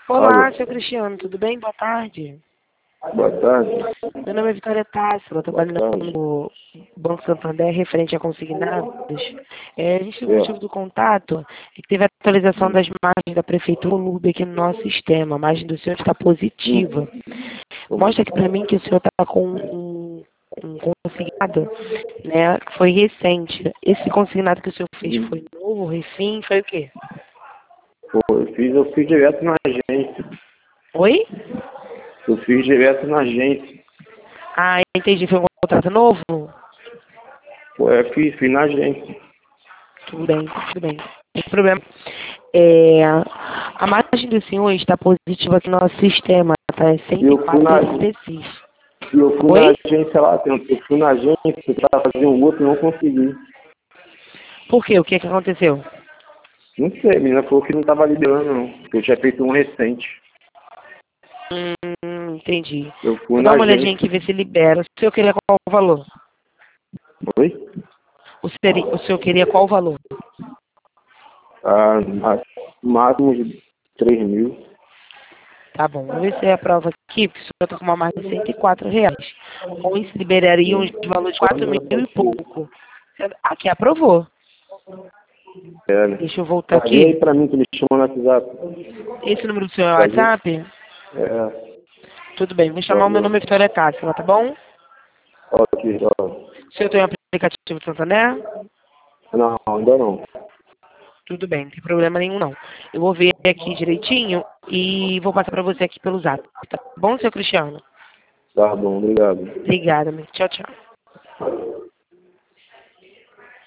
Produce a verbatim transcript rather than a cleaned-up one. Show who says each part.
Speaker 1: Alô,
Speaker 2: Olá, seu Cristiano, tudo bem? Boa tarde.
Speaker 1: boa tarde.
Speaker 2: Meu nome é Vitória Tássila,
Speaker 1: Boa
Speaker 2: trabalho
Speaker 1: tarde.
Speaker 2: no Banco Santander, referente a consignados. É, a gente, o
Speaker 1: É,
Speaker 2: motivo do contato é que teve a atualização das margens da Prefeitura L U B aqui no nosso sistema. A margem do senhor está positiva. Mostra aqui para mim que o senhor está com um, um consignado, né, que foi recente. Esse consignado que o senhor fez foi novo, refim, foi o quê?
Speaker 1: pô, eu fiz, eu fiz direto na agência.
Speaker 2: Oi?
Speaker 1: Eu fiz direto na agência.
Speaker 2: Ah, entendi, foi um contrato novo?
Speaker 1: Pô, eu fiz, fiz na agência.
Speaker 2: Tudo bem, tudo bem. Não tem problema. É, a margem do senhor está positiva aqui no nosso sistema, tá? É
Speaker 1: E eu fui na,
Speaker 2: cento e quatro vírgula trinta e seis.
Speaker 1: e eu fui na
Speaker 2: Oi?
Speaker 1: agência lá, eu fui na agência pra fazer um outro e não consegui.
Speaker 2: Por quê? O que que aconteceu?
Speaker 1: Não sei, a menina falou que não tava liberando, não. Que eu tinha feito um recente.
Speaker 2: Hum, entendi.
Speaker 1: Eu fui
Speaker 2: Vou
Speaker 1: na
Speaker 2: dar uma olhadinha aqui,
Speaker 1: agência.
Speaker 2: ver se libera. O senhor queria qual o valor?
Speaker 1: Oi?
Speaker 2: O senhor, o senhor queria qual o valor?
Speaker 1: Ah, ah, máximo de três mil.
Speaker 2: Tá bom, vamos ver se é a prova aqui, porque o senhor está com uma margem de cento e quatro reais. Com isso, liberaria um valor de quatro mil e pouco. Aqui aprovou.
Speaker 1: É,
Speaker 2: Deixa eu voltar
Speaker 1: tá, vê aí
Speaker 2: aqui.
Speaker 1: pra mim que me chamou no WhatsApp.
Speaker 2: Esse número do senhor é o
Speaker 1: Pra ver.
Speaker 2: WhatsApp?
Speaker 1: É,
Speaker 2: Tudo bem, vou chamar o meu
Speaker 1: valeu.
Speaker 2: nome é Vitória Tássila, tá bom?
Speaker 1: Ok, ó.
Speaker 2: O senhor tem um aplicativo do Santander?
Speaker 1: Não, ainda não.
Speaker 2: Tudo bem, não tem problema nenhum não. Eu vou ver aqui direitinho e vou passar para você aqui pelo zap. Tá bom, seu Cristiano?
Speaker 1: Tá bom, obrigado.
Speaker 2: Obrigada, meu. Tchau, tchau.